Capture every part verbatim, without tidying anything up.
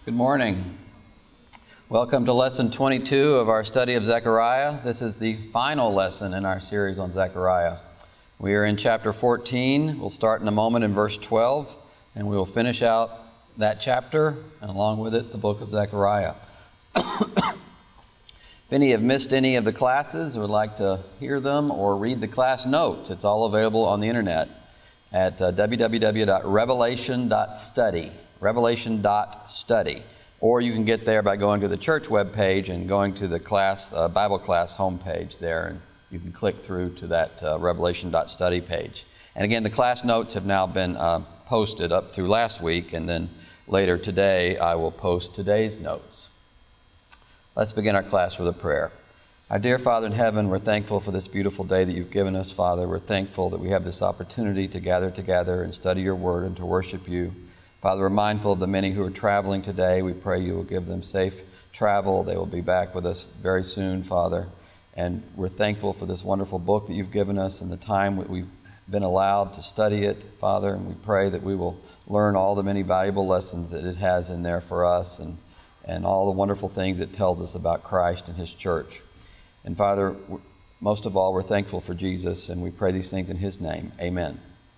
Good morning. Welcome to lesson twenty-two of our study of Zechariah. This is the final lesson in our series on Zechariah. We are in chapter fourteen. We'll start in a moment in verse twelve, and we will finish out that chapter, and along with it, the book of Zechariah. If any have missed any of the classes or would like to hear them or read the class notes, it's all available on the internet at uh, w w w dot revelation dot study. revelation dot study. Or you can get there by going to the church webpage and going to the class uh, Bible class homepage there, and you can click through to that uh, revelation dot study page. And again, the class notes have now been uh, posted up through last week, and then later today I will post today's notes. Let's begin our class with a prayer. Our dear Father in heaven, we're thankful for this beautiful day that you've given us, Father. We're thankful that we have this opportunity to gather together and study your word and to worship you. Father, we're mindful of the many who are traveling today. We pray you will give them safe travel. They will be back with us very soon, Father. And we're thankful for this wonderful book that you've given us and the time that we've been allowed to study it, Father. And we pray that we will learn all the many valuable lessons that it has in there for us and, and all the wonderful things it tells us about Christ and his church. And Father, most of all, we're thankful for Jesus, and we pray these things in his name. Amen.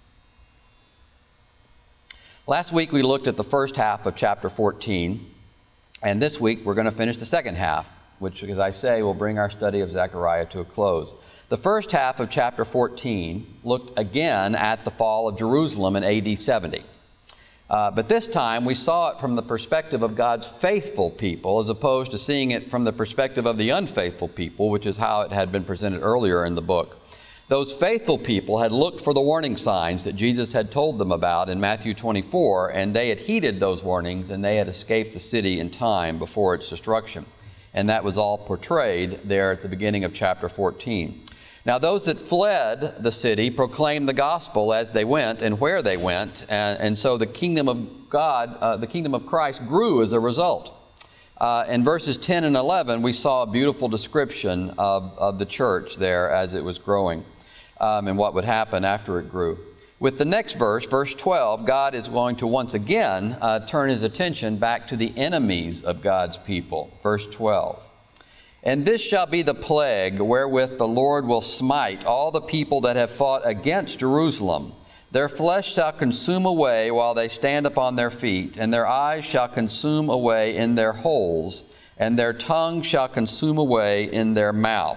Last week we looked at the first half of chapter fourteen, and this week we're going to finish the second half, which, as I say, will bring our study of Zechariah to a close. The first half of chapter fourteen looked again at the fall of Jerusalem in A D seventy. Uh, but this time we saw it from the perspective of God's faithful people as opposed to seeing it from the perspective of the unfaithful people, which is how it had been presented earlier in the book. Those faithful people had looked for the warning signs that Jesus had told them about in Matthew twenty-four, and they had heeded those warnings, and they had escaped the city in time before its destruction. And that was all portrayed there at the beginning of chapter fourteen. Now those that fled the city proclaimed the gospel as they went and where they went, and, and so the kingdom of God, uh, the kingdom of Christ grew as a result. Uh, in verses ten and eleven, we saw a beautiful description of, of the church there as it was growing. Um, and what would happen after it grew. With the next verse, verse twelve, God is going to once again uh, turn his attention back to the enemies of God's people. Verse twelve. And this shall be the plague wherewith the Lord will smite all the people that have fought against Jerusalem. Their flesh shall consume away while they stand upon their feet, and their eyes shall consume away in their holes, and their tongue shall consume away in their mouth.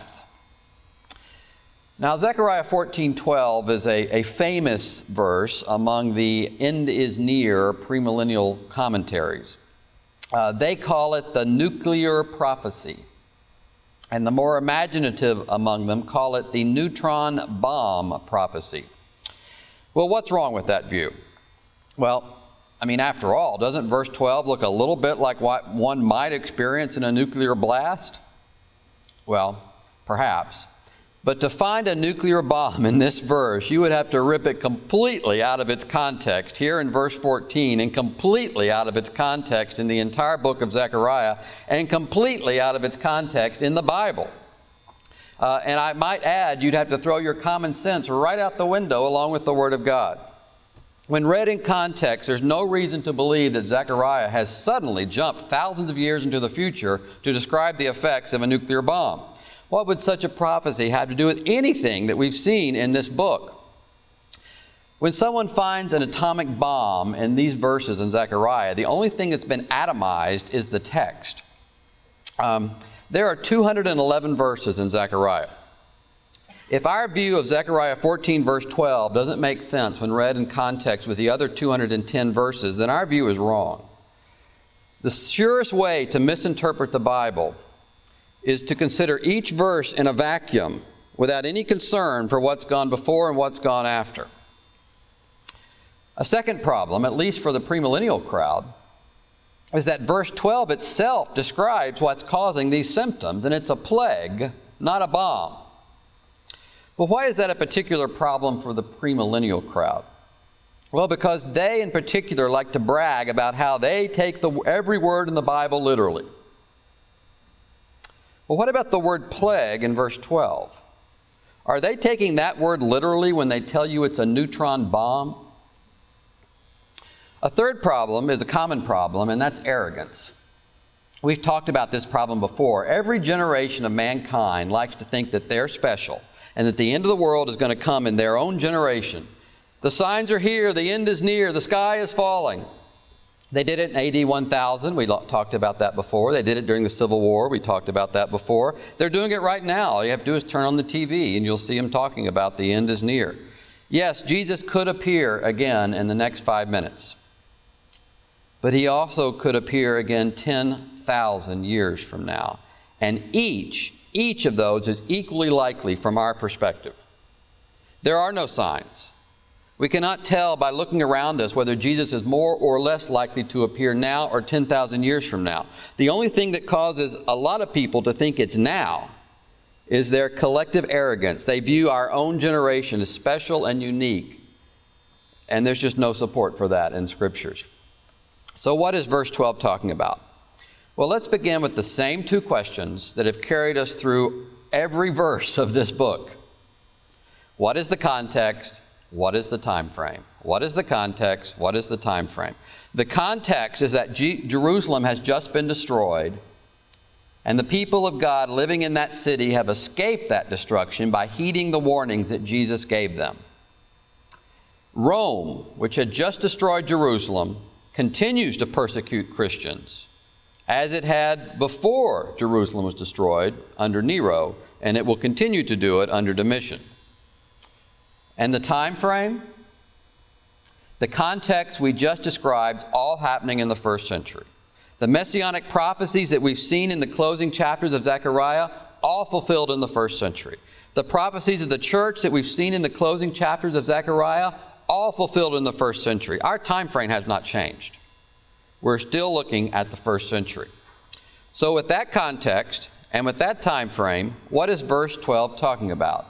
Now, Zechariah fourteen twelve is a, a famous verse among the end is near premillennial commentaries. Uh, they call it the nuclear prophecy. And the more imaginative among them call it the neutron bomb prophecy. Well, what's wrong with that view? Well, I mean, after all, doesn't verse twelve look a little bit like what one might experience in a nuclear blast? Well, perhaps. But to find a nuclear bomb in this verse, you would have to rip it completely out of its context here in verse fourteen, and completely out of its context in the entire book of Zechariah, and completely out of its context in the Bible. Uh, and I might add, you'd have to throw your common sense right out the window along with the Word of God. When read in context, there's no reason to believe that Zechariah has suddenly jumped thousands of years into the future to describe the effects of a nuclear bomb. What would such a prophecy have to do with anything that we've seen in this book? When someone finds an atomic bomb in these verses in Zechariah, the only thing that's been atomized is the text. Um, there are two hundred eleven verses in Zechariah. If our view of Zechariah fourteen verse twelve doesn't make sense when read in context with the other two hundred ten verses, then our view is wrong. The surest way to misinterpret the Bible is to consider each verse in a vacuum without any concern for what's gone before and what's gone after. A second problem, at least for the premillennial crowd, is that verse twelve itself describes what's causing these symptoms, and it's a plague, not a bomb. But why is that a particular problem for the premillennial crowd? Well, because they in particular like to brag about how they take the, every word in the Bible literally. Well, what about the word plague in verse twelve? Are they taking that word literally when they tell you it's a neutron bomb? A third problem is a common problem, and that's arrogance. We've talked about this problem before. Every generation of mankind likes to think that they're special and that the end of the world is going to come in their own generation. The signs are here. The end is near. The sky is falling. They did it in A D one thousand. We talked about that before. They did it during the Civil War. We talked about that before. They're doing it right now. All you have to do is turn on the T V and you'll see them talking about the end is near. Yes, Jesus could appear again in the next five minutes. But he also could appear again ten thousand years from now. And each, each of those is equally likely from our perspective. There are no signs. We cannot tell by looking around us whether Jesus is more or less likely to appear now or ten thousand years from now. The only thing that causes a lot of people to think it's now is their collective arrogance. They view our own generation as special and unique. And there's just no support for that in Scriptures. So what is verse twelve talking about? Well, let's begin with the same two questions that have carried us through every verse of this book. What is the context? What is the time frame? What is the context? What is the time frame? The context is that G- Jerusalem has just been destroyed, and the people of God living in that city have escaped that destruction by heeding the warnings that Jesus gave them. Rome, which had just destroyed Jerusalem, continues to persecute Christians, as it had before Jerusalem was destroyed under Nero, and it will continue to do it under Domitian. And the time frame? The context we just described, all happening in the first century. The messianic prophecies that we've seen in the closing chapters of Zechariah, all fulfilled in the first century. The prophecies of the church that we've seen in the closing chapters of Zechariah, all fulfilled in the first century. Our time frame has not changed. We're still looking at the first century. So with that context and with that time frame, what is verse twelve talking about?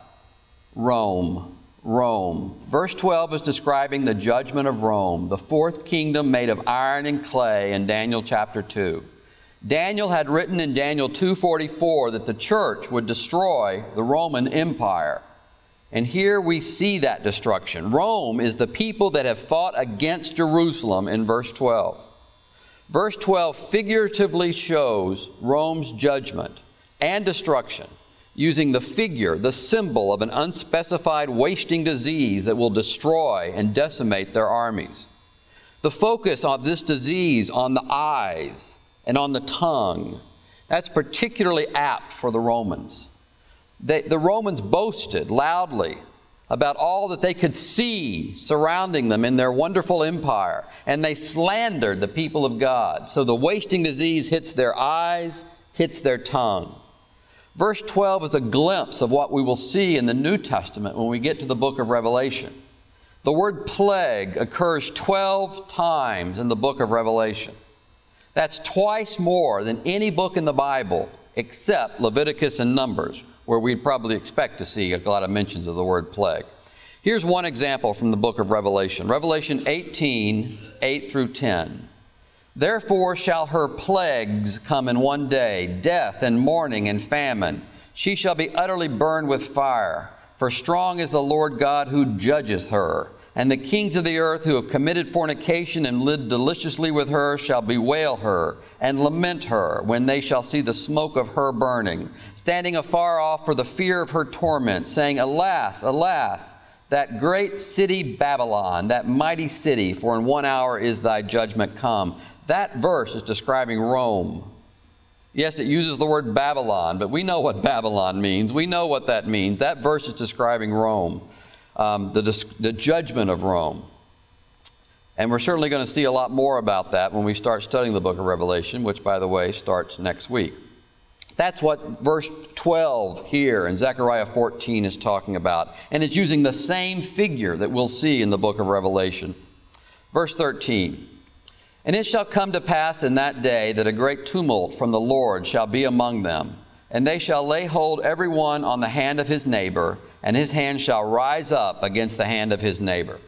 Rome. Rome. Verse twelve is describing the judgment of Rome, the fourth kingdom made of iron and clay in Daniel chapter two. Daniel had written in Daniel two forty-four that the church would destroy the Roman Empire. And here we see that destruction. Rome is the people that have fought against Jerusalem in verse twelve. Verse twelve figuratively shows Rome's judgment and destruction, using the figure, the symbol of an unspecified wasting disease that will destroy and decimate their armies. The focus of this disease on the eyes and on the tongue, that's particularly apt for the Romans. They, the Romans boasted loudly about all that they could see surrounding them in their wonderful empire, and they slandered the people of God. So the wasting disease hits their eyes, hits their tongue. Verse twelve is a glimpse of what we will see in the New Testament when we get to the book of Revelation. The word plague occurs twelve times in the book of Revelation. That's twice more than any book in the Bible except Leviticus and Numbers, where we'd probably expect to see a lot of mentions of the word plague. Here's one example from the book of Revelation. Revelation eighteen, eight through ten. Therefore shall her plagues come in one day, death and mourning and famine. She shall be utterly burned with fire, for strong is the Lord God who judgeth her. And the kings of the earth who have committed fornication and lived deliciously with her shall bewail her and lament her when they shall see the smoke of her burning, standing afar off for the fear of her torment, saying, Alas, alas, that great city Babylon, that mighty city, for in one hour is thy judgment come. That verse is describing Rome. Yes, it uses the word Babylon, but we know what Babylon means. We know what that means. That verse is describing Rome, um, the, the judgment of Rome. And we're certainly going to see a lot more about that when we start studying the book of Revelation, which, by the way, starts next week. That's what verse twelve here in Zechariah fourteen is talking about. And it's using the same figure that we'll see in the book of Revelation. Verse thirteen. And it shall come to pass in that day that a great tumult from the Lord shall be among them, and they shall lay hold every one on the hand of his neighbor, and his hand shall rise up against the hand of his neighbor.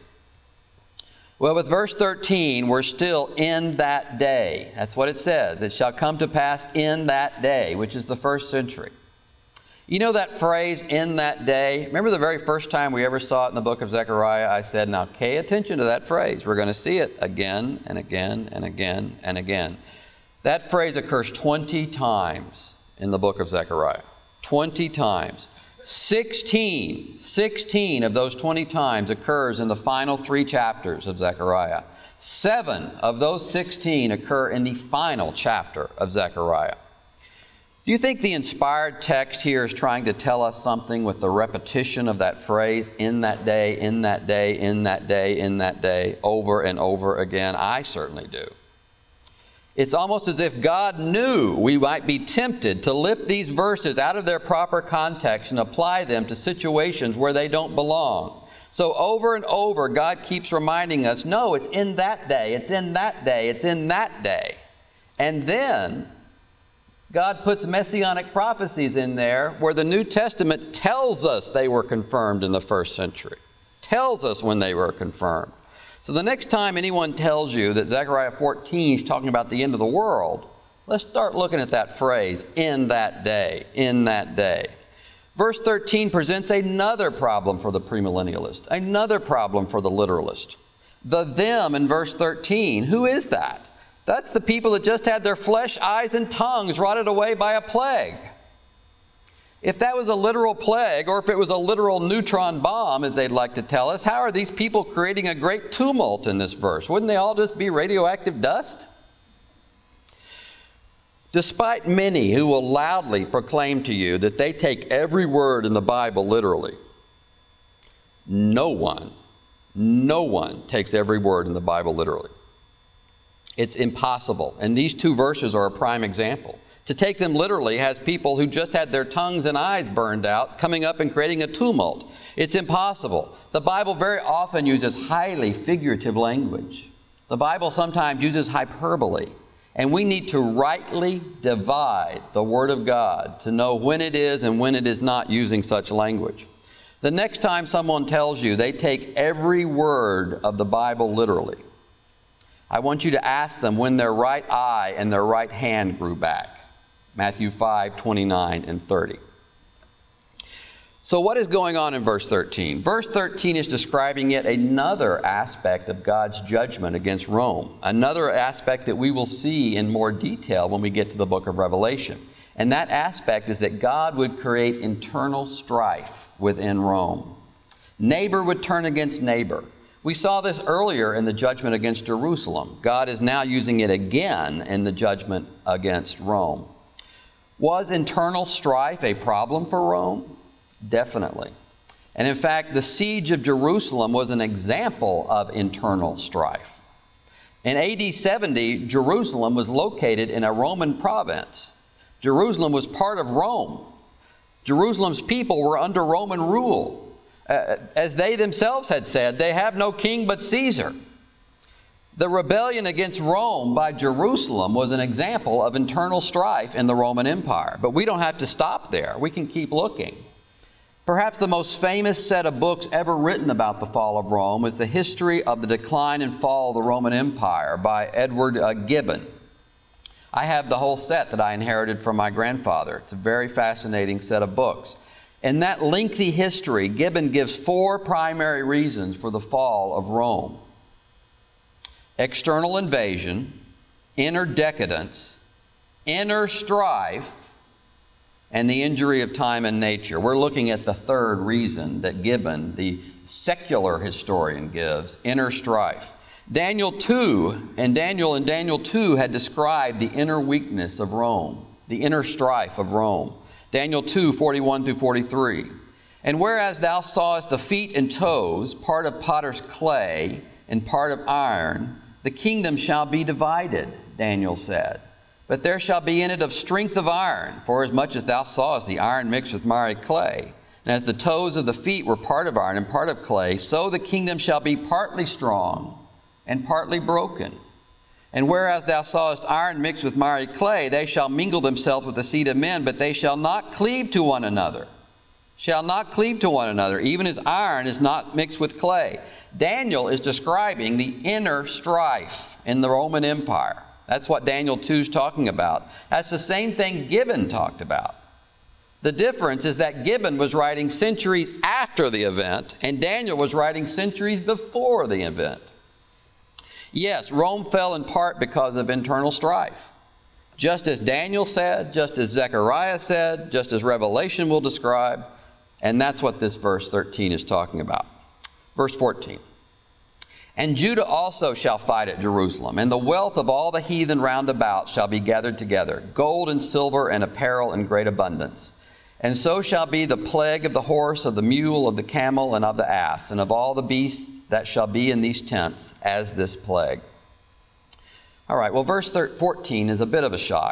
Well, with verse thirteen, we're still in that day. That's what it says. It shall come to pass in that day, which is the first century. You know that phrase, in that day? Remember the very first time we ever saw it in the book of Zechariah? I said, now pay attention to that phrase. We're going to see it again and again and again and again. That phrase occurs twenty times in the book of Zechariah. twenty times. sixteen, sixteen of those twenty times occurs in the final three chapters of Zechariah. Seven of those sixteen occur in the final chapter of Zechariah. Do you think the inspired text here is trying to tell us something with the repetition of that phrase, in that day, in that day, in that day, in that day, over and over again? I certainly do. It's almost as if God knew we might be tempted to lift these verses out of their proper context and apply them to situations where they don't belong. So over and over, God keeps reminding us, no, it's in that day, it's in that day, it's in that day. And then God puts messianic prophecies in there where the New Testament tells us they were confirmed in the first century. Tells us when they were confirmed. So the next time anyone tells you that Zechariah fourteen is talking about the end of the world, let's start looking at that phrase, in that day, in that day. Verse thirteen presents another problem for the premillennialist, another problem for the literalist. The them in verse thirteen, who is that? That's the people that just had their flesh, eyes, and tongues rotted away by a plague. If that was a literal plague, or if it was a literal neutron bomb, as they'd like to tell us, how are these people creating a great tumult in this verse? Wouldn't they all just be radioactive dust? Despite many who will loudly proclaim to you that they take every word in the Bible literally, no one, no one takes every word in the Bible literally. It's impossible. And these two verses are a prime example. To take them literally has people who just had their tongues and eyes burned out coming up and creating a tumult. It's impossible. The Bible very often uses highly figurative language. The Bible sometimes uses hyperbole. And we need to rightly divide the Word of God to know when it is and when it is not using such language. The next time someone tells you they take every word of the Bible literally, I want you to ask them when their right eye and their right hand grew back. Matthew five, twenty-nine and thirty. So what is going on in verse thirteen? Verse thirteen is describing yet another aspect of God's judgment against Rome. Another aspect that we will see in more detail when we get to the book of Revelation. And that aspect is that God would create internal strife within Rome. Neighbor would turn against neighbor. We saw this earlier in the judgment against Jerusalem. God is now using it again in the judgment against Rome. Was internal strife a problem for Rome? Definitely. And in fact, the siege of Jerusalem was an example of internal strife. In A D seventy, Jerusalem was located in a Roman province. Jerusalem was part of Rome. Jerusalem's people were under Roman rule. Uh, as they themselves had said, they have no king but Caesar. The rebellion against Rome by Jerusalem was an example of internal strife in the Roman Empire. But we don't have to stop there. We can keep looking. Perhaps the most famous set of books ever written about the fall of Rome is The History of the Decline and Fall of the Roman Empire by Edward uh, Gibbon. I have the whole set that I inherited from my grandfather. It's a very fascinating set of books. In that lengthy history, Gibbon gives four primary reasons for the fall of Rome: external invasion, inner decadence, inner strife, and the injury of time and nature. We're looking at the third reason that Gibbon, the secular historian, gives: inner strife. Daniel two, and Daniel in Daniel two had described the inner weakness of Rome, the inner strife of Rome. Daniel two, forty-one through forty-three. And whereas thou sawest the feet and toes, part of potter's clay and part of iron, the kingdom shall be divided, Daniel said. But there shall be in it of strength of iron, for as much as thou sawest the iron mixed with miry clay. And as the toes of the feet were part of iron and part of clay, so the kingdom shall be partly strong and partly broken. And whereas thou sawest iron mixed with miry clay, they shall mingle themselves with the seed of men, but they shall not cleave to one another. Shall not cleave to one another, even as iron is not mixed with clay. Daniel is describing the inner strife in the Roman Empire. That's what Daniel two is talking about. That's the same thing Gibbon talked about. The difference is that Gibbon was writing centuries after the event, and Daniel was writing centuries before the event. Yes, Rome fell in part because of internal strife. Just as Daniel said, just as Zechariah said, just as Revelation will describe, and that's what this verse thirteen is talking about. Verse fourteen. And Judah also shall fight at Jerusalem, and the wealth of all the heathen round about shall be gathered together, gold and silver and apparel in great abundance. And so shall be the plague of the horse, of the mule, of the camel, and of the ass, and of all the beasts that shall be in these tents, as this plague. All right, well, verse fourteen is a bit of a shock.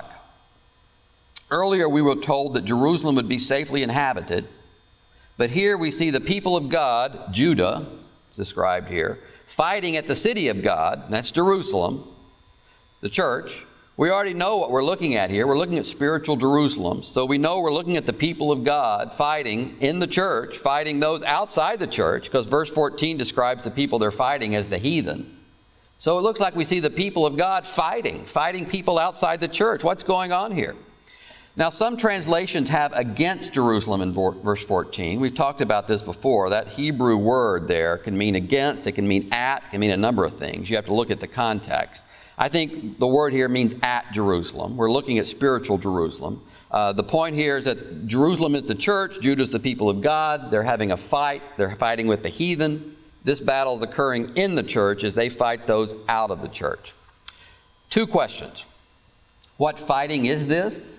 Earlier we were told that Jerusalem would be safely inhabited, but here we see the people of God, Judah, described here, fighting at the city of God, and that's Jerusalem, the church. We already know what we're looking at here. We're looking at spiritual Jerusalem. So we know we're looking at the people of God fighting in the church, fighting those outside the church, because verse fourteen describes the people they're fighting as the heathen. So it looks like we see the people of God fighting, fighting people outside the church. What's going on here? Now, some translations have against Jerusalem in verse fourteen. We've talked about this before. That Hebrew word there can mean against, it can mean at, it can mean a number of things. You have to look at the context. I think the word here means at Jerusalem. We're looking at spiritual Jerusalem. Uh, the point here is that Jerusalem is the church, Judah is the people of God. They're having a fight. They're fighting with the heathen. This battle is occurring in the church as they fight those out of the church. Two questions. What fighting is this?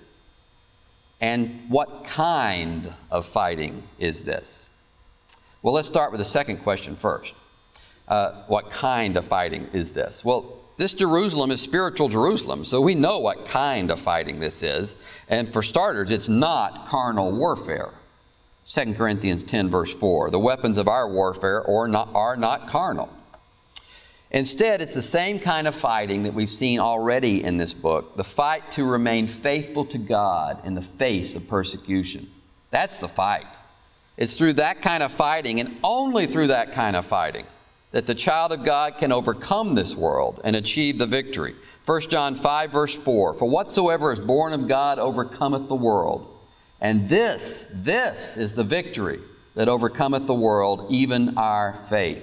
And what kind of fighting is this? Well, let's start with the second question first. Uh, what kind of fighting is this? Well, this Jerusalem is spiritual Jerusalem, so we know what kind of fighting this is. And for starters, it's not carnal warfare. Second Corinthians ten, verse four, the weapons of our warfare are not, are not carnal. Instead, it's the same kind of fighting that we've seen already in this book, the fight to remain faithful to God in the face of persecution. That's the fight. It's through that kind of fighting, and only through that kind of fighting, that the child of God can overcome this world and achieve the victory. First John five, verse four, for whatsoever is born of God overcometh the world. And this, this is the victory that overcometh the world, even our faith.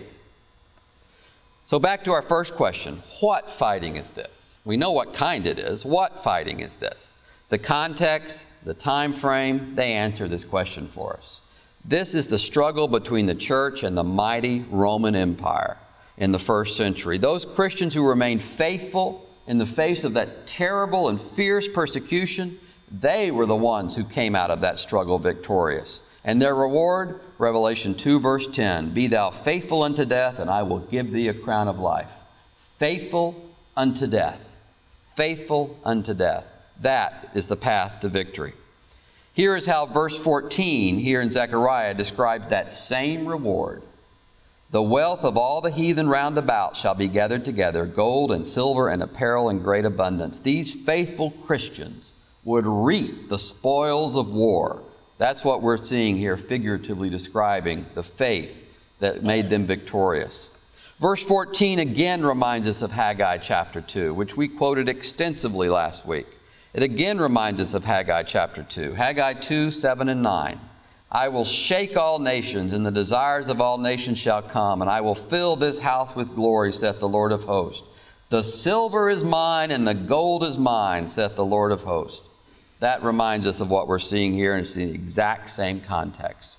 So back to our first question. What fighting is this? We know what kind it is. What fighting is this? The context, the time frame, they answer this question for us. This is the struggle between the church and the mighty Roman Empire in the first century. Those Christians who remained faithful in the face of that terrible and fierce persecution, they were the ones who came out of that struggle victorious. And their reward, Revelation two, verse ten, be thou faithful unto death, and I will give thee a crown of life. Faithful unto death. Faithful unto death. That is the path to victory. Here is how verse fourteen here in Zechariah describes that same reward. The wealth of all the heathen round about shall be gathered together, gold and silver and apparel in great abundance. These faithful Christians would reap the spoils of war. That's what we're seeing here, figuratively describing the faith that made them victorious. Verse fourteen again reminds us of Haggai chapter two, which we quoted extensively last week. It again reminds us of Haggai chapter two. Haggai two, seven and nine. I will shake all nations, and the desires of all nations shall come, and I will fill this house with glory, saith the Lord of hosts. The silver is mine, and the gold is mine, saith the Lord of hosts. That reminds us of what we're seeing here, and it's the exact same context.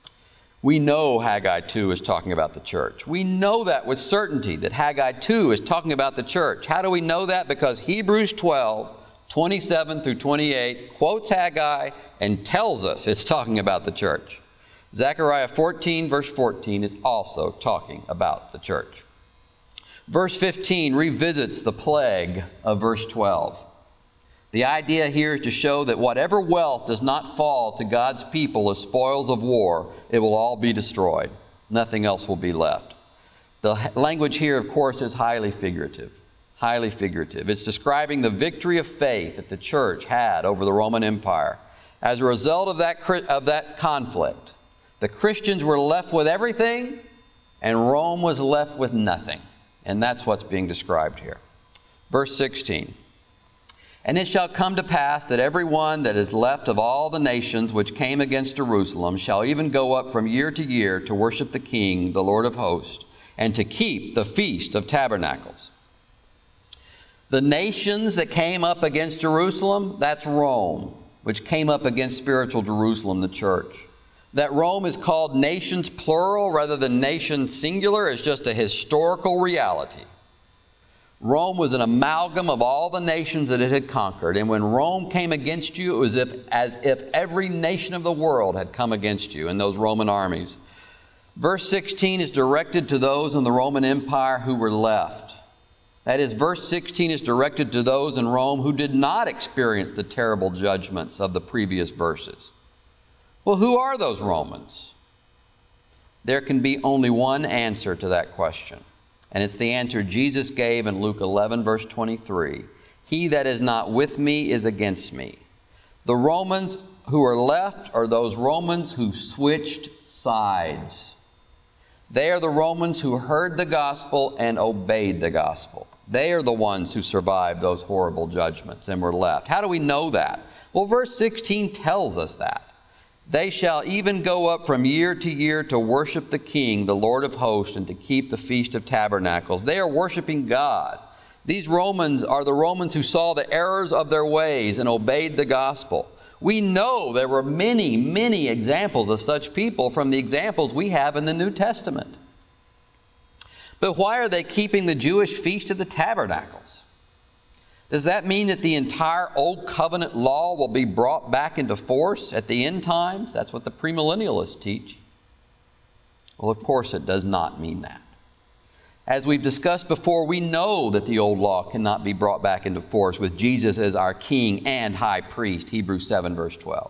We know Haggai two is talking about the church. We know that with certainty, that Haggai two is talking about the church. How do we know that? Because Hebrews twelve, twenty-seven through twenty-eight quotes Haggai and tells us it's talking about the church. Zechariah fourteen, verse fourteen is also talking about the church. Verse fifteen revisits the plague of verse twelve. The idea here is to show that whatever wealth does not fall to God's people as spoils of war, it will all be destroyed. Nothing else will be left. The language here, of course, is highly figurative. Highly figurative. It's describing the victory of faith that the church had over the Roman Empire. As a result of that, of that conflict, the Christians were left with everything, and Rome was left with nothing. And that's what's being described here. Verse sixteen. And it shall come to pass that every one that is left of all the nations which came against Jerusalem shall even go up from year to year to worship the King, the Lord of hosts, and to keep the Feast of Tabernacles. The nations that came up against Jerusalem, that's Rome, which came up against spiritual Jerusalem, the church. That Rome is called nations plural rather than nations singular is just a historical reality. Rome was an amalgam of all the nations that it had conquered. And when Rome came against you, it was if, as if every nation of the world had come against you in those Roman armies. Verse sixteen is directed to those in the Roman Empire who were left. That is, verse sixteen is directed to those in Rome who did not experience the terrible judgments of the previous verses. Well, who are those Romans? There can be only one answer to that question. And it's the answer Jesus gave in Luke eleven, verse twenty-three. He that is not with me is against me. The Romans who are left are those Romans who switched sides. They are the Romans who heard the gospel and obeyed the gospel. They are the ones who survived those horrible judgments and were left. How do we know that? Well, verse sixteen tells us that. They shall even go up from year to year to worship the King, the Lord of hosts, and to keep the Feast of Tabernacles. They are worshiping God. These Romans are the Romans who saw the errors of their ways and obeyed the gospel. We know there were many, many examples of such people from the examples we have in the New Testament. But why are they keeping the Jewish Feast of the Tabernacles? Does that mean that the entire Old Covenant law will be brought back into force at the end times? That's what the premillennialists teach. Well, of course it does not mean that. As we've discussed before, we know that the old law cannot be brought back into force with Jesus as our King and High Priest, Hebrews seven, verse twelve.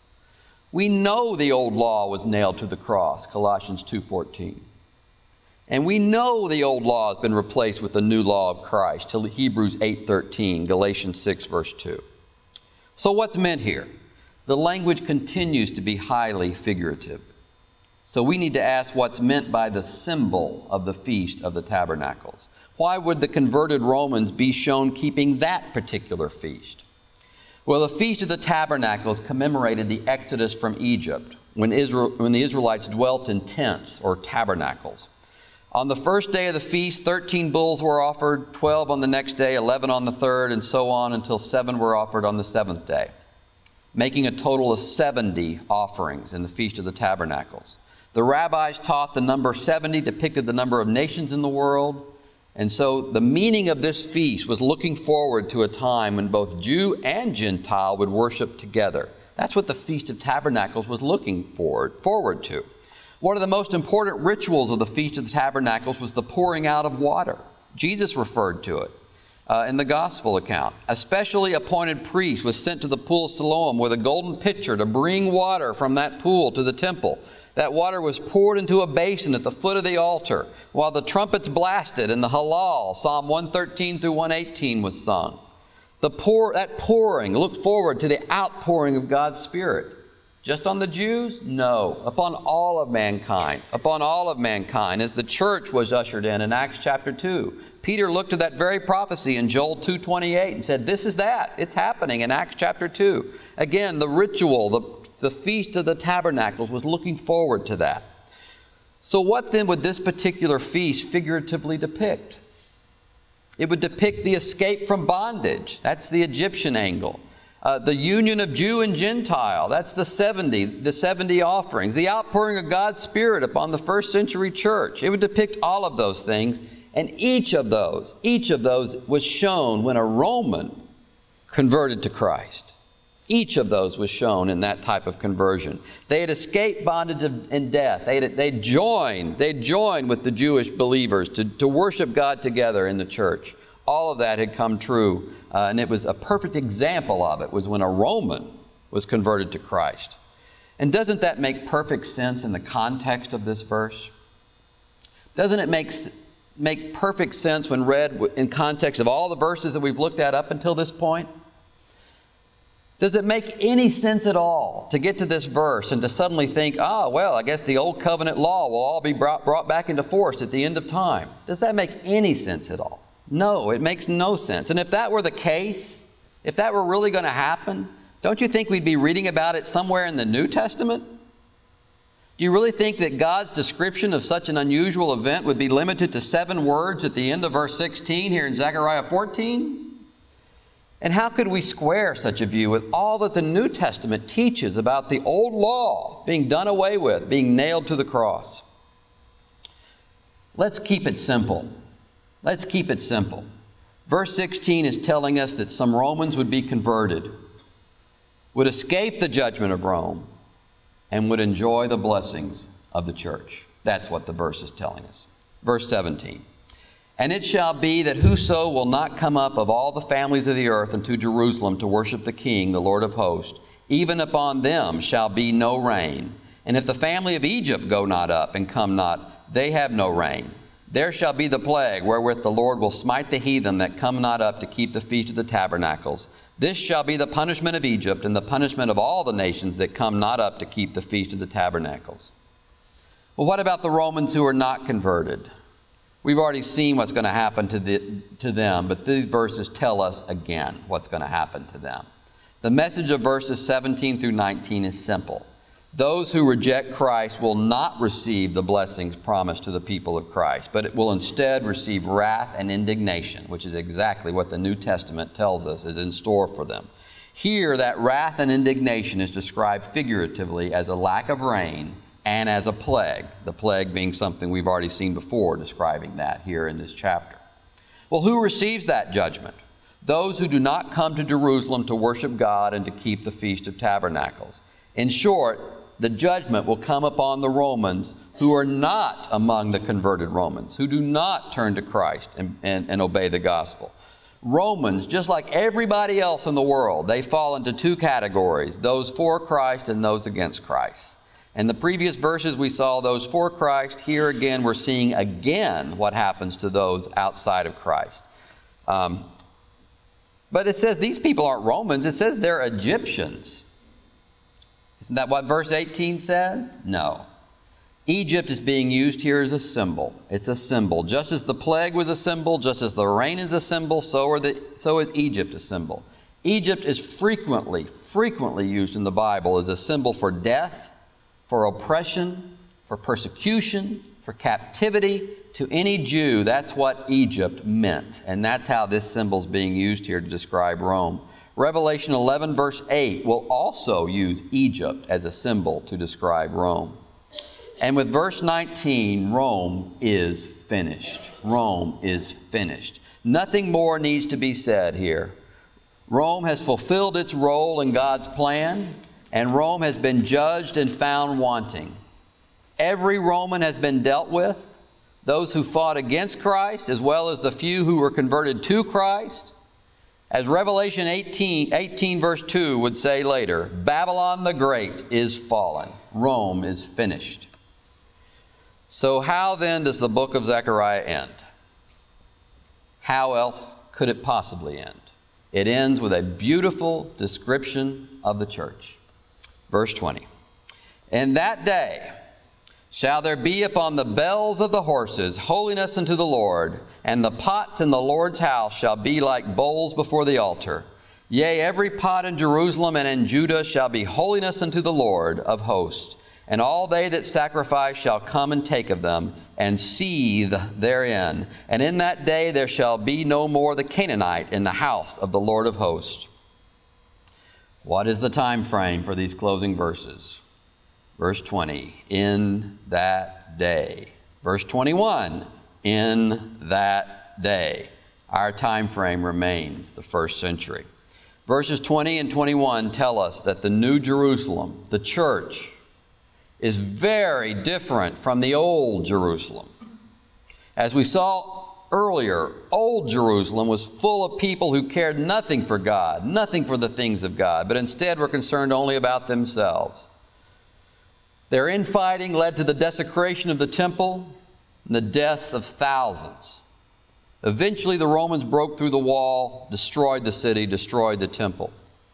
We know the old law was nailed to the cross, Colossians two fourteen. And we know the old law has been replaced with the new law of Christ, till Hebrews eight thirteen, Galatians six, verse two. So what's meant here? The language continues to be highly figurative. So we need to ask what's meant by the symbol of the Feast of the Tabernacles. Why would the converted Romans be shown keeping that particular feast? Well, the Feast of the Tabernacles commemorated the Exodus from Egypt, when, Israel, when the Israelites dwelt in tents or tabernacles. On the first day of the feast, thirteen bulls were offered, twelve on the next day, eleven on the third, and so on until seven were offered on the seventh day, making a total of seventy offerings in the Feast of the Tabernacles. The rabbis taught the number seventy depicted the number of nations in the world, and so the meaning of this feast was looking forward to a time when both Jew and Gentile would worship together. That's what the Feast of Tabernacles was looking forward, forward to. One of the most important rituals of the Feast of the Tabernacles was the pouring out of water. Jesus referred to it uh, in the Gospel account. A specially appointed priest was sent to the pool of Siloam with a golden pitcher to bring water from that pool to the temple. That water was poured into a basin at the foot of the altar while the trumpets blasted and the Hallel, Psalm one thirteen through one eighteen, was sung. The pour, that pouring looked forward to the outpouring of God's Spirit. Just on the Jews? No. Upon all of mankind. Upon all of mankind, as the church was ushered in in Acts chapter two. Peter looked at that very prophecy in Joel two twenty-eight and said, this is that. It's happening in Acts chapter two. Again, the ritual, the, the Feast of the Tabernacles was looking forward to that. So what then would this particular feast figuratively depict? It would depict the escape from bondage. That's the Egyptian angle. Uh, the union of Jew and Gentile, that's the seventy, the seventy offerings. The outpouring of God's Spirit upon the first century church. It would depict all of those things. And each of those, each of those was shown when a Roman converted to Christ. Each of those was shown in that type of conversion. They had escaped bondage and death. They had, they joined, they joined with the Jewish believers to, to worship God together in the church. All of that had come true. Uh, and it was a perfect example of it was when a Roman was converted to Christ. And doesn't that make perfect sense in the context of this verse? Doesn't it make, make perfect sense when read in context of all the verses that we've looked at up until this point? Does it make any sense at all to get to this verse and to suddenly think, ah, well, I guess the old covenant law will all be brought, brought back into force at the end of time? Does that make any sense at all? No, it makes no sense. And if that were the case, If that were really going to happen, don't you think we'd be reading about it somewhere in the New Testament? Do you really think that God's description of such an unusual event would be limited to seven words at the end of verse sixteen here in Zechariah fourteen? And how could we square such a view with all that the New Testament teaches about the old law being done away with, being nailed to the cross? Let's keep it simple. Let's keep it simple. Verse sixteen is telling us that some Romans would be converted, would escape the judgment of Rome, and would enjoy the blessings of the church. That's what the verse is telling us. Verse seventeen. And it shall be that whoso will not come up of all the families of the earth unto Jerusalem to worship the King, the Lord of hosts, even upon them shall be no rain. And if the family of Egypt go not up and come not, they have no rain. There shall be the plague wherewith the Lord will smite the heathen that come not up to keep the feast of the tabernacles. This shall be the punishment of Egypt and the punishment of all the nations that come not up to keep the feast of the tabernacles. Well, what about the Romans who are not converted? We've already seen what's going to happen to, the, to them, but these verses tell us again what's going to happen to them. The message of verses seventeen through nineteen is simple. Those who reject Christ will not receive the blessings promised to the people of Christ, but it will instead receive wrath and indignation, which is exactly what the New Testament tells us is in store for them. Here, that wrath and indignation is described figuratively as a lack of rain and as a plague, the plague being something we've already seen before, describing that here in this chapter. Well, who receives that judgment? Those who do not come to Jerusalem to worship God and to keep the Feast of Tabernacles. In short, the judgment will come upon the Romans who are not among the converted Romans, who do not turn to Christ and, and, and obey the gospel. Romans, just like everybody else in the world, they fall into two categories, those for Christ and those against Christ. In the previous verses, we saw those for Christ. Here again, we're seeing again what happens to those outside of Christ. Um, but it says these people aren't Romans. It says they're Egyptians. Isn't that what verse eighteen says? No. Egypt is being used here as a symbol. It's a symbol. Just as the plague was a symbol, just as the rain is a symbol, so, are the, so is Egypt a symbol. Egypt is frequently, frequently used in the Bible as a symbol for death, for oppression, for persecution, for captivity. To any Jew, that's what Egypt meant. And that's how this symbol is being used here to describe Rome. Revelation eleven verse eight will also use Egypt as a symbol to describe Rome. And with verse nineteen, Rome is finished. Rome is finished. Nothing more needs to be said here. Rome has fulfilled its role in God's plan, and Rome has been judged and found wanting. Every Roman has been dealt with, those who fought against Christ, as well as the few who were converted to Christ. As Revelation eighteen, eighteen verse two would say later, Babylon the Great is fallen. Rome is finished. So how then does the book of Zechariah end? How else could it possibly end? It ends with a beautiful description of the church. Verse twenty. In that day shall there be upon the bells of the horses holiness unto the Lord, and the pots in the Lord's house shall be like bowls before the altar. Yea, every pot in Jerusalem and in Judah shall be holiness unto the Lord of hosts. And all they that sacrifice shall come and take of them, and seethe therein. And in that day there shall be no more the Canaanite in the house of the Lord of hosts. What is the time frame for these closing verses? Verse twenty, in that day. Verse twenty-one, in that day. Our time frame remains the first century. Verses twenty and twenty-one tell us that the New Jerusalem, the church, is very different from the old Jerusalem. As we saw earlier, old Jerusalem was full of people who cared nothing for God, nothing for the things of God, but instead were concerned only about themselves. Their infighting led to the desecration of the temple and the death of thousands. Eventually, the Romans broke through the wall, destroyed the city, destroyed the temple.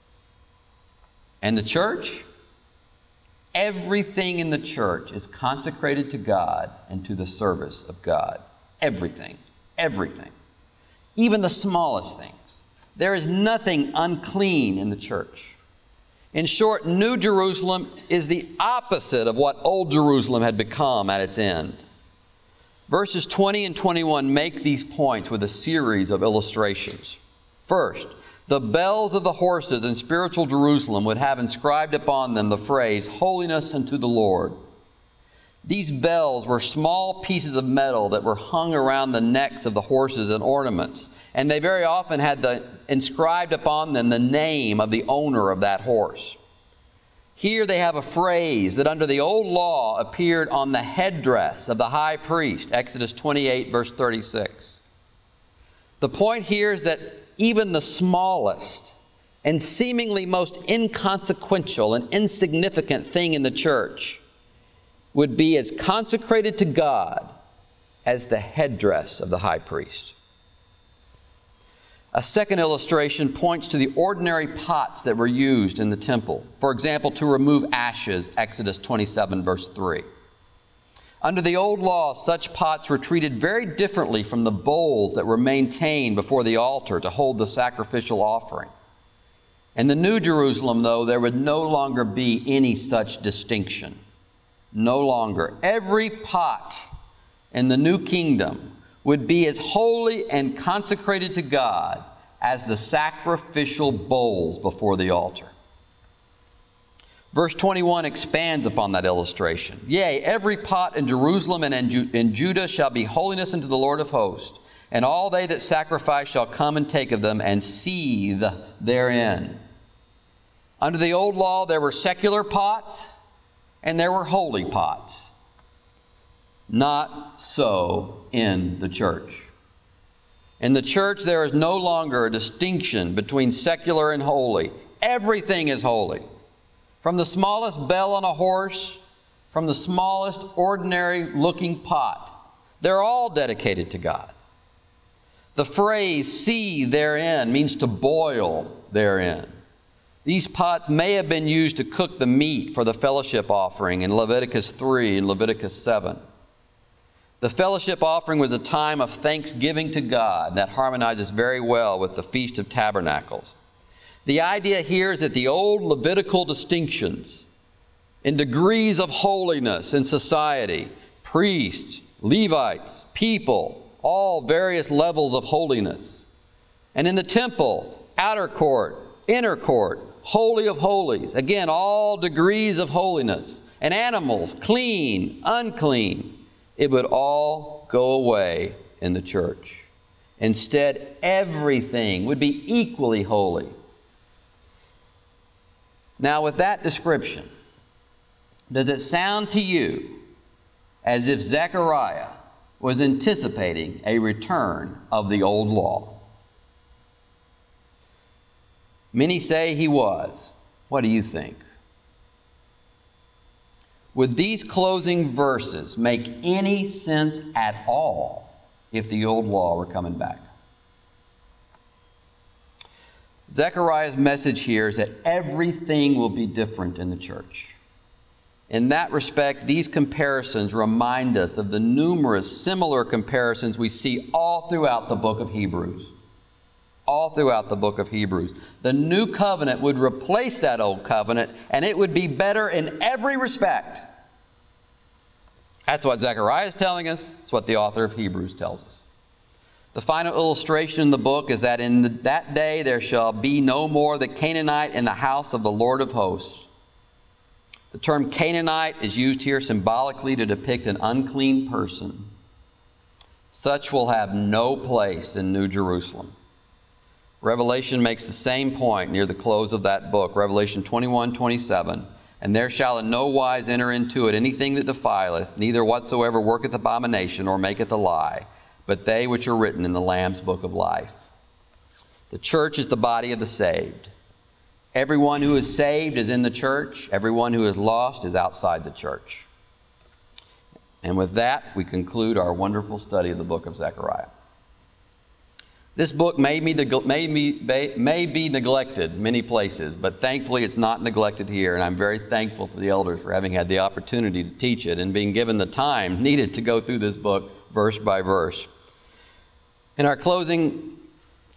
And the church? Everything in the church is consecrated to God and to the service of God. Everything. Everything. Even the smallest things. There is nothing unclean in the church. In short, New Jerusalem is the opposite of what Old Jerusalem had become at its end. Verses twenty and twenty-one make these points with a series of illustrations. First, the bells of the horses in spiritual Jerusalem would have inscribed upon them the phrase, "Holiness unto the Lord." These bells were small pieces of metal that were hung around the necks of the horses and ornaments, and they very often had the, inscribed upon them the name of the owner of that horse. Here they have a phrase that under the old law appeared on the headdress of the high priest, Exodus twenty-eight, verse thirty-six. The point here is that even the smallest and seemingly most inconsequential and insignificant thing in the church would be as consecrated to God as the headdress of the high priest. A second illustration points to the ordinary pots that were used in the temple. For example, to remove ashes, Exodus twenty-seven, verse three. Under the old law, such pots were treated very differently from the bowls that were maintained before the altar to hold the sacrificial offering. In the New Jerusalem, though, there would no longer be any such distinction. No longer. Every pot in the new kingdom would be as holy and consecrated to God as the sacrificial bowls before the altar. Verse twenty-one expands upon that illustration. Yea, every pot in Jerusalem and in, Ju- in Judah shall be holiness unto the Lord of hosts, and all they that sacrifice shall come and take of them and seethe therein. Under the old law there were secular pots and there were holy pots. Not so in the church. In the church there is no longer a distinction between secular and holy. Everything is holy. From the smallest bell on a horse, from the smallest ordinary looking pot, they're all dedicated to God. The phrase "seethe therein" means to boil therein. These pots may have been used to cook the meat for the fellowship offering in Leviticus three and Leviticus seven. The fellowship offering was a time of thanksgiving to God that harmonizes very well with the Feast of Tabernacles. The idea here is that the old Levitical distinctions in degrees of holiness in society, priests, Levites, people, all various levels of holiness. And in the temple, outer court, inner court, holy of holies, again, all degrees of holiness. And animals, clean, unclean, it would all go away in the church. Instead, everything would be equally holy. Now, with that description, does it sound to you as if Zechariah was anticipating a return of the old law? Many say he was. What do you think? Would these closing verses make any sense at all if the old law were coming back? Zechariah's message here is that everything will be different in the church. In that respect, these comparisons remind us of the numerous similar comparisons we see all throughout the book of Hebrews. All throughout the book of Hebrews. The new covenant would replace that old covenant, and it would be better in every respect. That's what Zechariah is telling us. It's what the author of Hebrews tells us. The final illustration in the book is that in the, that day there shall be no more the Canaanite in the house of the Lord of hosts. The term Canaanite is used here symbolically to depict an unclean person. Such will have no place in New Jerusalem. Revelation makes the same point near the close of that book, Revelation twenty-one, twenty-seven. And there shall in no wise enter into it anything that defileth, neither whatsoever worketh abomination or maketh a lie, but they which are written in the Lamb's book of life. The church is the body of the saved. Everyone who is saved is in the church. Everyone who is lost is outside the church. And with that, we conclude our wonderful study of the book of Zechariah. This book may be, may, be, may be neglected many places, but thankfully it's not neglected here, and I'm very thankful to the elders for having had the opportunity to teach it and being given the time needed to go through this book verse by verse. In our closing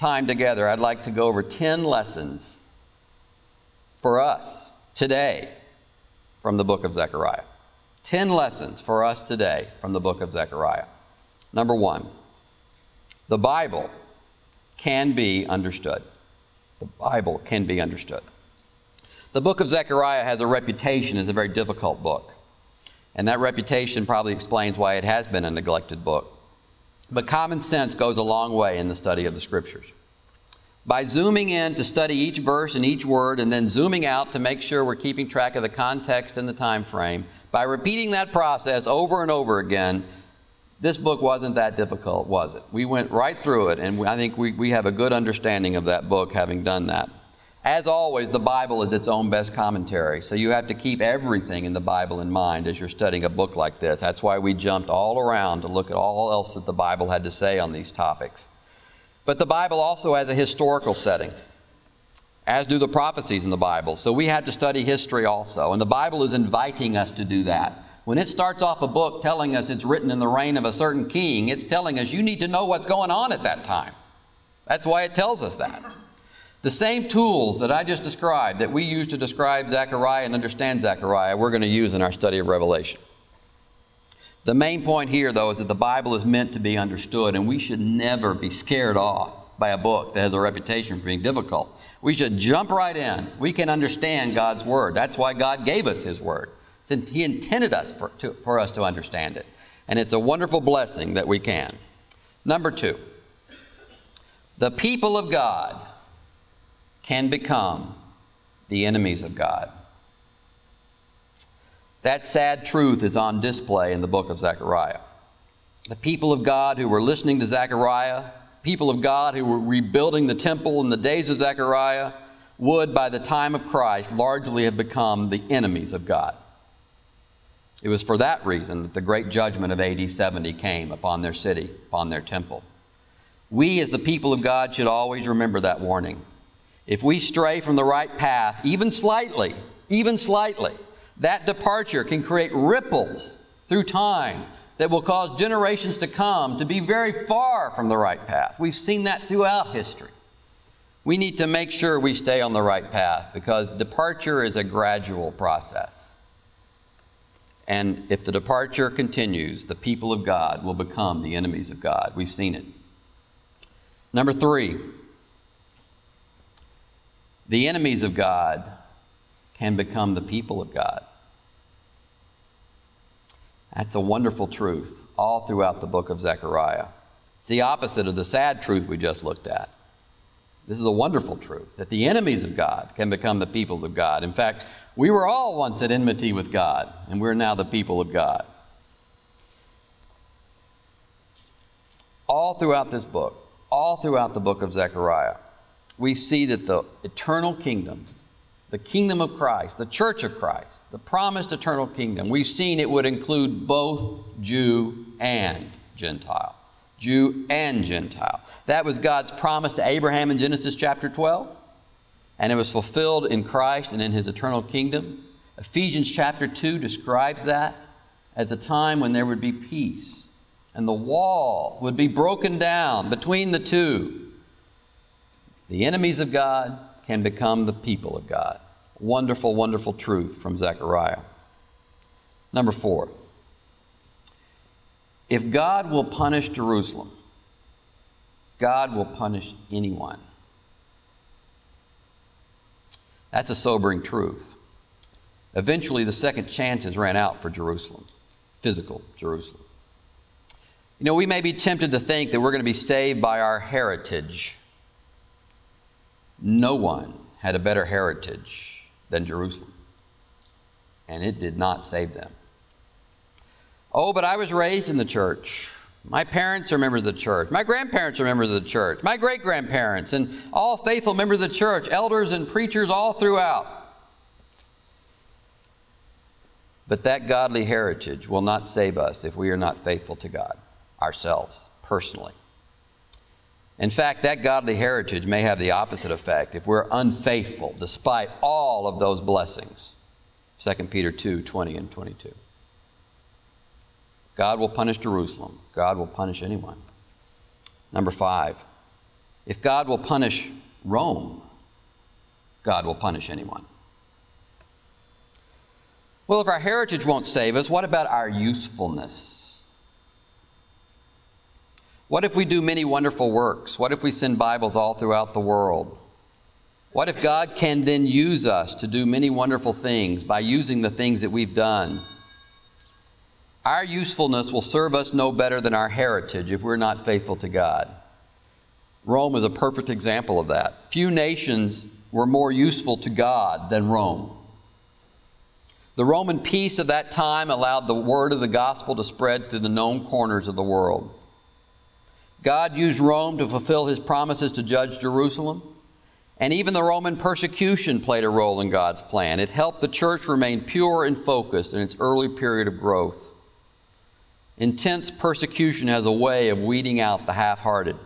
time together, I'd like to go over ten lessons for us today from the book of Zechariah. Ten lessons for us today from the book of Zechariah. Number one, the Bible can be understood. The Bible can be understood. The book of Zechariah has a reputation as a very difficult book. And that reputation probably explains why it has been a neglected book. But common sense goes a long way in the study of the Scriptures. By zooming in to study each verse and each word, and then zooming out to make sure we're keeping track of the context and the time frame, by repeating that process over and over again, this book wasn't that difficult, was it? We went right through it, and I think we, we have a good understanding of that book having done that. As always, the Bible is its own best commentary, so you have to keep everything in the Bible in mind as you're studying a book like this. That's why we jumped all around to look at all else that the Bible had to say on these topics. But the Bible also has a historical setting, as do the prophecies in the Bible. So we had to study history also, and the Bible is inviting us to do that. When it starts off a book telling us it's written in the reign of a certain king, it's telling us you need to know what's going on at that time. That's why it tells us that. The same tools that I just described, that we use to describe Zechariah and understand Zechariah, we're going to use in our study of Revelation. The main point here, though, is that the Bible is meant to be understood, and we should never be scared off by a book that has a reputation for being difficult. We should jump right in. We can understand God's Word. That's why God gave us His Word. Since He intended us for, to, for us to understand it. And it's a wonderful blessing that we can. Number two, the people of God can become the enemies of God. That sad truth is on display in the book of Zechariah. The people of God who were listening to Zechariah, people of God who were rebuilding the temple in the days of Zechariah, would, by the time of Christ, largely have become the enemies of God. It was for that reason that the great judgment of A D seventy came upon their city, upon their temple. We, as the people of God, should always remember that warning. If we stray from the right path, even slightly, even slightly, that departure can create ripples through time that will cause generations to come to be very far from the right path. We've seen that throughout history. We need to make sure we stay on the right path because departure is a gradual process. And if the departure continues, the people of God will become the enemies of God. We've seen it. Number three, the enemies of God can become the people of God. That's a wonderful truth all throughout the book of Zechariah. It's the opposite of the sad truth we just looked at. This is a wonderful truth, that the enemies of God can become the people of God. In fact, we were all once at enmity with God, and we're now the people of God. All throughout this book, all throughout the book of Zechariah, we see that the eternal kingdom, the kingdom of Christ, the church of Christ, the promised eternal kingdom, we've seen it would include both Jew and Gentile. Jew and Gentile. That was God's promise to Abraham in Genesis chapter twelve. And it was fulfilled in Christ and in His eternal kingdom. Ephesians chapter two describes that as a time when there would be peace. And the wall would be broken down between the two. The enemies of God can become the people of God. Wonderful, wonderful truth from Zechariah. Number four. If God will punish Jerusalem, God will punish anyone. That's a sobering truth. Eventually, the second chances ran out for Jerusalem, physical Jerusalem. You know, we may be tempted to think that we're going to be saved by our heritage. No one had a better heritage than Jerusalem, and it did not save them. Oh, but I was raised in the church. My parents are members of the church. My grandparents are members of the church. My great-grandparents and all faithful members of the church, elders and preachers all throughout. But that godly heritage will not save us if we are not faithful to God ourselves, personally. In fact, that godly heritage may have the opposite effect if we're unfaithful despite all of those blessings. Second Peter two, twenty and twenty-two. God will punish Jerusalem. God will punish anyone. Number five, If God will punish Rome, God will punish anyone. Well, if our heritage won't save us, what about our usefulness? What if we do many wonderful works? What if we send Bibles all throughout the world? What if God can then use us to do many wonderful things by using the things that we've done? Our usefulness will serve us no better than our heritage if we're not faithful to God. Rome is a perfect example of that. Few nations were more useful to God than Rome. The Roman peace of that time allowed the word of the gospel to spread through the known corners of the world. God used Rome to fulfill his promises to judge Jerusalem. And even the Roman persecution played a role in God's plan. It helped the church remain pure and focused in its early period of growth. Intense persecution has a way of weeding out the half-hearted.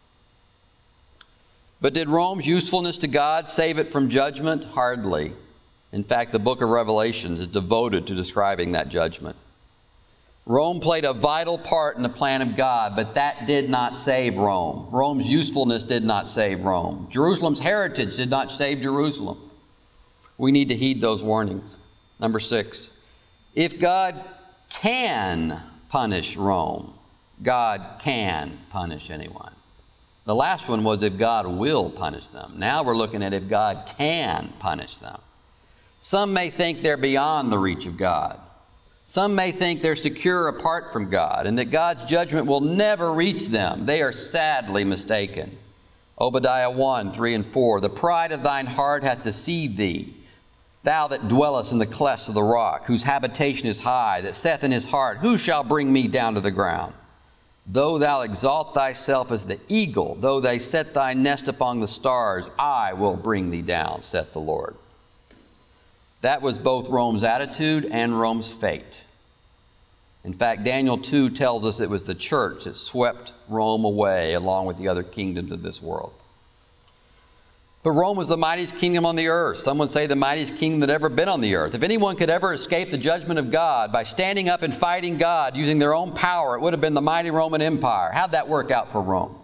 But did Rome's usefulness to God save it from judgment? Hardly. In fact, the book of Revelation is devoted to describing that judgment. Rome played a vital part in the plan of God, but that did not save Rome. Rome's usefulness did not save Rome. Jerusalem's heritage did not save Jerusalem. We need to heed those warnings. Number six, if God can punish Rome, God can punish anyone. The last one was if God will punish them. Now we're looking at if God can punish them. Some may think they're beyond the reach of God. Some may think they're secure apart from God and that God's judgment will never reach them. They are sadly mistaken. Obadiah one, three and four, the pride of thine heart hath deceived thee, thou that dwellest in the clefts of the rock, whose habitation is high, that saith in his heart, who shall bring me down to the ground? Though thou exalt thyself as the eagle, though they set thy nest upon the stars, I will bring thee down, saith the Lord. That was both Rome's attitude and Rome's fate. In fact, Daniel two tells us it was the church that swept Rome away along with the other kingdoms of this world. But Rome was the mightiest kingdom on the earth. Some would say the mightiest kingdom that ever been on the earth. If anyone could ever escape the judgment of God by standing up and fighting God using their own power, it would have been the mighty Roman Empire. How'd that work out for Rome?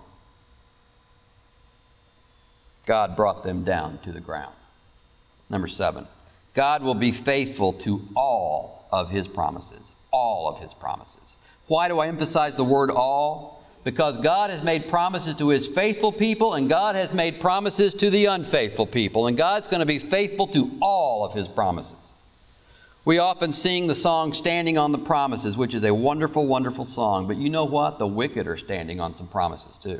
God brought them down to the ground. Number seven, God will be faithful to all of his promises. All of his promises. Why do I emphasize the word all? Because God has made promises to his faithful people, and God has made promises to the unfaithful people, and God's going to be faithful to all of his promises. We often sing the song Standing on the Promises, which is a wonderful, wonderful song, but you know what? The wicked are standing on some promises too.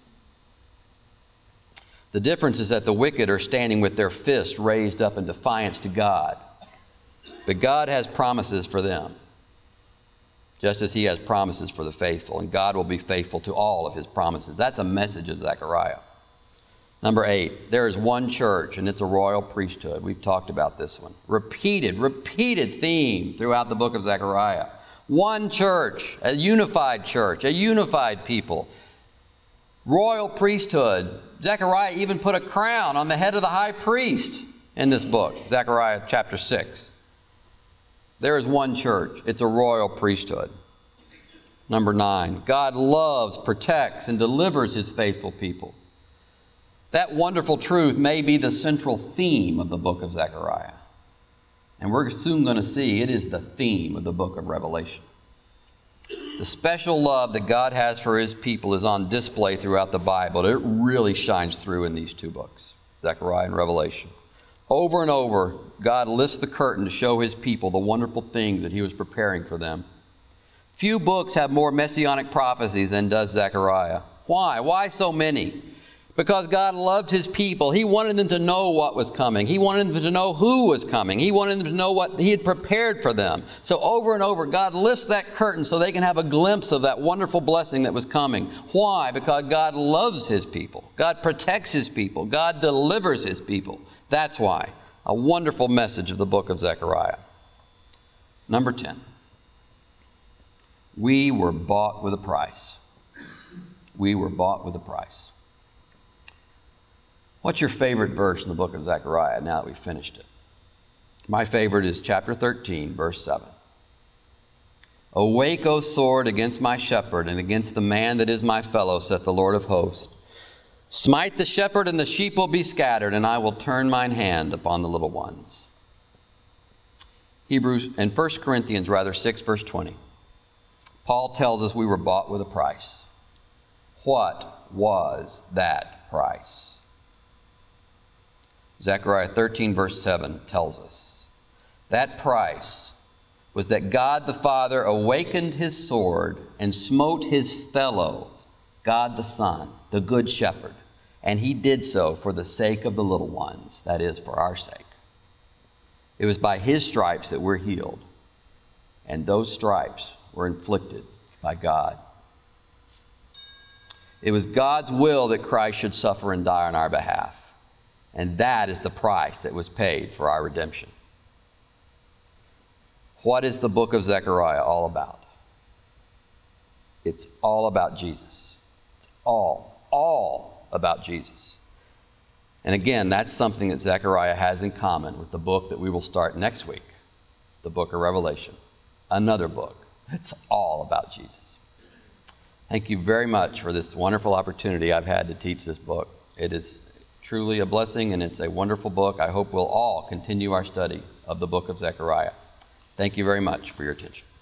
The difference is that the wicked are standing with their fists raised up in defiance to God. But God has promises for them, just as he has promises for the faithful, and God will be faithful to all of his promises. That's a message of Zechariah. Number eight, there is one church, and it's a royal priesthood. We've talked about this one. Repeated, repeated theme throughout the book of Zechariah. One church, a unified church, a unified people. Royal priesthood. Zechariah even put a crown on the head of the high priest in this book, Zechariah chapter six. There is one church. It's a royal priesthood. Number nine, God loves, protects, and delivers his faithful people. That wonderful truth may be the central theme of the book of Zechariah. And we're soon going to see it is the theme of the book of Revelation. The special love that God has for his people is on display throughout the Bible. It really shines through in these two books, Zechariah and Revelation. Over and over, God lifts the curtain to show his people the wonderful things that he was preparing for them. Few books have more messianic prophecies than does Zechariah. Why? Why so many? Because God loved his people. He wanted them to know what was coming. He wanted them to know who was coming. He wanted them to know what he had prepared for them. So over and over, God lifts that curtain so they can have a glimpse of that wonderful blessing that was coming. Why? Because God loves his people. God protects his people. God delivers his people. That's why. A wonderful message of the book of Zechariah. Number ten. We were bought with a price. We were bought with a price. What's your favorite verse in the book of Zechariah now that we've finished it? My favorite is chapter thirteen, verse seven. Awake, O sword, against my shepherd, and against the man that is my fellow, saith the Lord of hosts. Smite the shepherd, and the sheep will be scattered, and I will turn mine hand upon the little ones. Hebrews and First Corinthians, rather, six, verse twenty. Paul tells us we were bought with a price. What was that price? Zechariah thirteen, verse seven tells us that price was that God the Father awakened his sword and smote his fellow, God the Son, the Good Shepherd, and he did so for the sake of the little ones, that is, for our sake. It was by his stripes that we're healed, and those stripes were inflicted by God. It was God's will that Christ should suffer and die on our behalf, and that is the price that was paid for our redemption. What is the book of Zechariah all about? It's all about Jesus. It's all, all about Jesus. And again, that's something that Zechariah has in common with the book that we will start next week, the book of Revelation. Another book. It's all about Jesus. Thank you very much for this wonderful opportunity I've had to teach this book. It is truly a blessing, and it's a wonderful book. I hope we'll all continue our study of the book of Zechariah. Thank you very much for your attention.